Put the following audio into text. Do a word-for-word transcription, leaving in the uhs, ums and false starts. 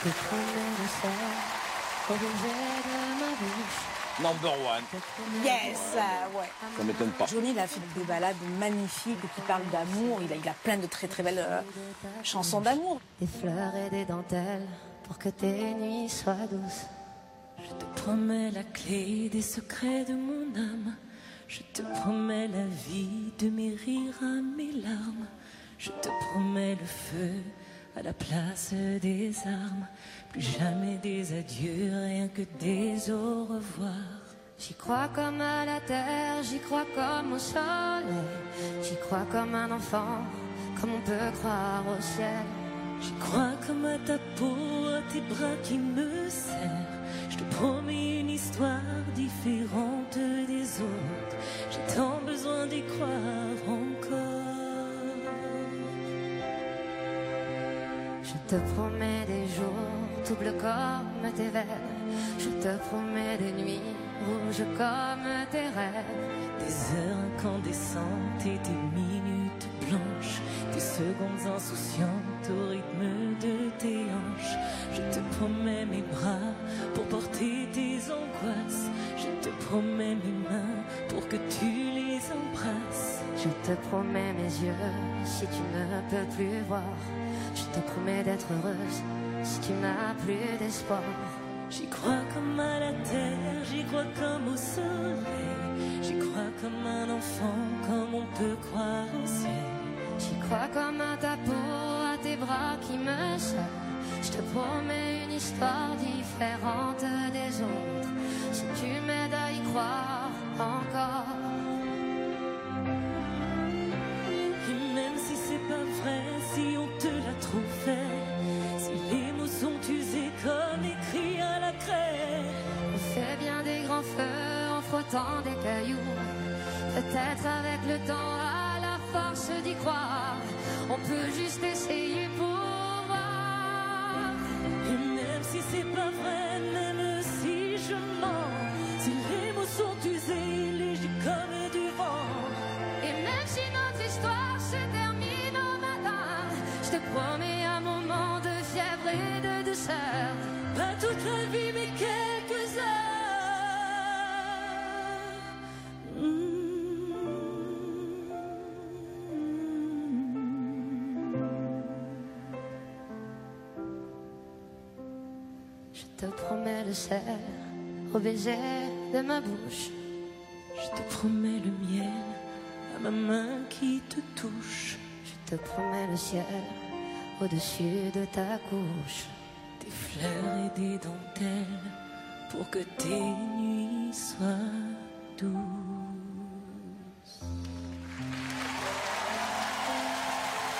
te promets le ciel au baiser de ma bouche. Number one. Yes, euh, ouais. Ça m'étonne pas. Johnny, il a fait des balades magnifiques qui parlent d'amour. Il a, il a plein de très très belles euh, chansons d'amour. Des fleurs et des dentelles pour que tes nuits soient douces. Je te promets la clé des secrets de mon âme. Je te promets la vie de mes rires à mes larmes. Je te promets le feu à la place des armes. Plus jamais des adieux, rien que des au revoir. J'y crois comme à la terre, j'y crois comme au soleil. J'y crois comme un enfant, comme on peut croire au ciel. J'y crois comme à ta peau, à tes bras qui me serrent. Je te promets une histoire différente des autres. J'ai tant besoin d'y croire encore. Je te promets des jours doubles comme tes veines. Je te promets des nuits rouges comme tes rêves. Des heures incandescentes et des minutes blanches. Des secondes insouciantes au rythme de tes hanches. Je te promets mes bras pour porter tes angoisses. Je te promets mes mains pour que tu les embrasses. Je te promets mes yeux si tu ne peux plus voir. Je te promets d'être heureuse si tu n'as plus d'espoir. J'y crois comme à la terre, j'y crois comme au soleil. J'y crois comme un enfant, comme on peut croire au ciel. J'y crois comme à ta peau, à tes bras qui me serrent. Je te promets une histoire différente des autres. Si tu m'aides à y croire encore. Et même si c'est pas vrai, si on te l'a trop fait, si les mots sont usés comme écrits à la craie, on fait bien des grands feux en frottant des cailloux. Peut-être avec le temps, à la force d'y croire, on peut juste essayer pour voir. Et même si c'est pas vrai, même si je mens, si les mots sont usés, légers comme du vent, et même si notre histoire se termine au matin, je te promets un moment de fièvre et de douceur. Pas toute la vie mais quelques heures. Mmh. Je te promets le ciel au baiser de ma bouche. Je te promets le miel à ma main qui te touche. Je te promets le ciel au-dessus de ta couche. Des fleurs et des dentelles pour que tes nuits soient douces.